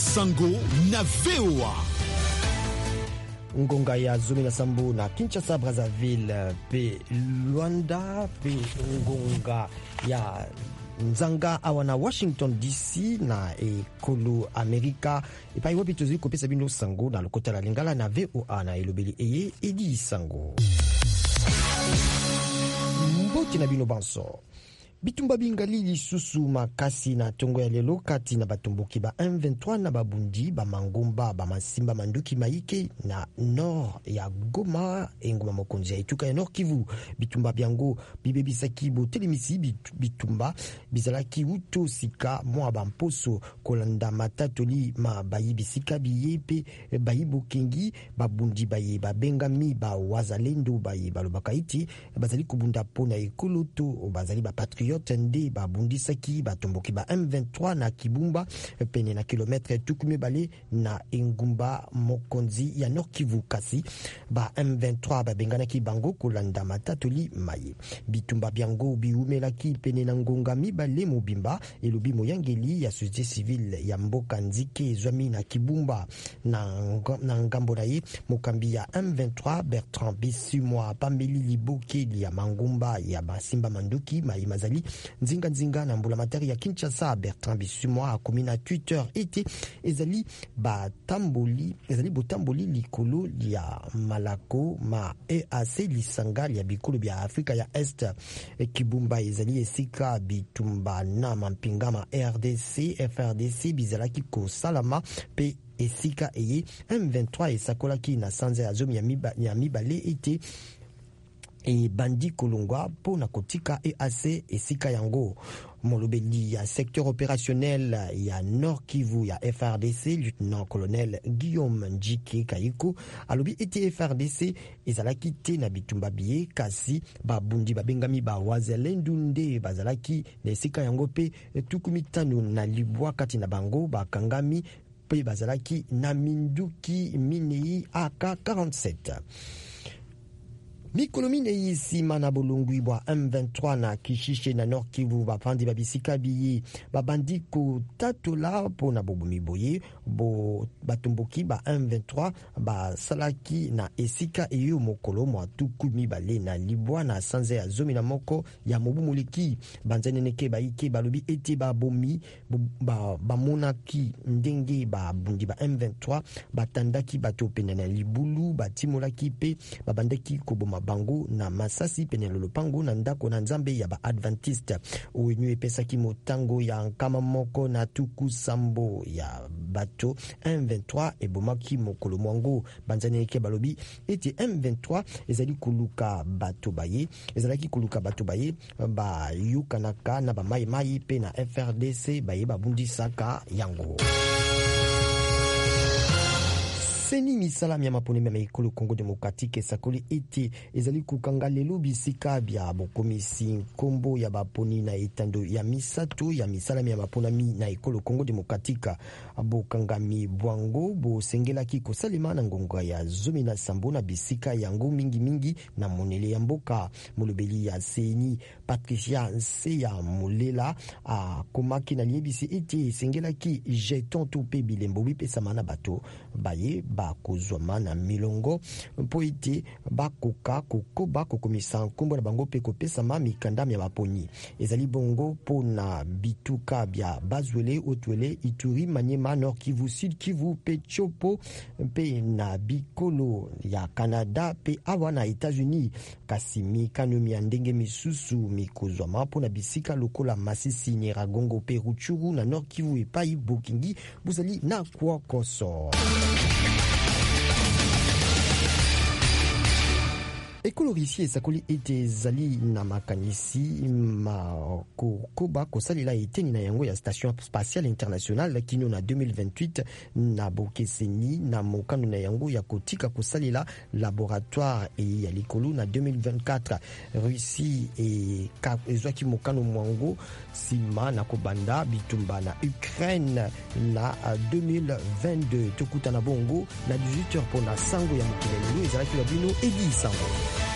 Sango na VOA. Ngonga ya Zomi na Sambu na Kinshasa, Brazzaville, pe Luanda, pe ngonga ya Nzanga awana Washington DC na ekolo Amerika. Epa iwapi tozui kopesa bino sango na lokota la lingala na VOA na elobeli eye edi sango. Mboti na bino banso. Bitumba bingali lisusu makasi na tongo ya lelo kati na batumbuki ba M23 na babundi ba mangomba ba masimba manduki maike na nord ya Goma engoma mokonzi ya etuka ya Nord Kivu. Bitumba biango bibebisaki botelemisi bitumba bizalaki uto sika mwa bamposo kolanda matatoli ma bayibisika biyepe bayibo kengi babundi baye babengami ba wazalendo baye balobaka iti bazali kubunda pona ekoloto bazali ba patri Tende babundisaki batomboki ba M23 na Kibumba pene na kilometre tukumi bale na engumba mokonzi ya Nord Kivu kasi ba M23 babenganaki bango kolanda matatoli maye bitumba biango biumelaki pene na ngonga mibale mobimba elobi moyangeli ya société civile ya mboka nzike zwami na Kibumba na ngambo na ye mokambi ya M23 Bertrand Bisimwa pambeli libokeli ya mangumba ya basimba manduki maye mazali nzinga na mbula materi ya Kinshasa. Bertrand Bisimwa akomi na Twitter ete ezali botamboli likolo ya malako ma EAC lisanga ya bikolo bya Afrika ya Est. Kibumba ezali esika bitumba na mampinga ma FRDC bizalaki kosalama pe esika eye M23 esakolaki na sanza ya zomi ya mibale ete e bandi kolongwa po na kotika EAC esika yango. Molobeli ya secteur opérationnel ya Nord Kivu ya FRDC lieutenant-colonel Guillaume Njike Kayiko alobi ete FRDC ezalaki te na bitumba biye kasi babundi babengami ba wazalendo nde bazalaki na esika yango pe tukumitano na libwa kati na bango bakangami pe bazalaki na minduki minei AK-47. Mikolo minei sima na bolongwi bwa M23 na Kishishe na Nord Kivu bapandi babisika biye babandi ko tatola po na bobomi boye bo batumboki ba M23 ba salaki na esika eyo mokolo mwa tukumi bale na libwa na sanze ya zomi na moko ya mobumuliki banzeneneke baike balobi ete babomi bamonaki ndenge babundi ba M23 batandaki bato pene na libulu batimolaki pe babandaki koboma bango na masasi pene lolopango na ndako na nzambe ya ba Adventiste. ONU epesaki motango ya nkama moko na tuku sambo ya bato M23 ebomaki mokolo mwango banzaneke balobi eti M23 ezalaki koluka bato baye ba yukanaka na ba mai pe na FRDC baye babundisaka yango. Seni misala ya maponi ya ekolo Congo Democratique sakoli ete ezali kukanga lelo bisika bya bokomisi nkombo ya baponi na etando ya misato ya misala ya maponami na ekolo Congo Democratique. Bokangami bwango bo sengelaki kosalema na ngonga ya zomi na sambo na bisika yango mingi na monele ya mboka. Molobeli ya Seni Patricia Nseya Mulela komaki na liebisi ete sengelaki jeton to pe bilembo bipesama na bato baye bakozwama na milongo mpo ete bakoka kokoba kokomisa nkombo na bango pe kopesama mikanda ya baponi. Ezali bongo po na bituka bya Bazwele, Otwele, Ituri, Maniema, Nord Kivu, Sud Kivu pe Chopo pe na bikolo ya Canada pe awa na Etats-Unis. Kasi mikanomi ya ndenge misusu mikozwama po na bisika lokola Masisi, Nyiragongo pe Rutshuru na Nord Kivu epai Bokingi buzali na kwa koso. Ekolorisi esakoli ete ezali na makanisi koba kosalela eteni na yango ya Station Spatiale Internationale kino na 2028 na bokeseni na mokano na yango ya kotika kosalela laboratoire ya likolo na 2024. Russie ezwaki mokano mwango sima na kobanda bitumba na Ukraine na 2022. Tokuta na bongo na 18h pona sango ya mokilelo ezalaki la bino edi sango.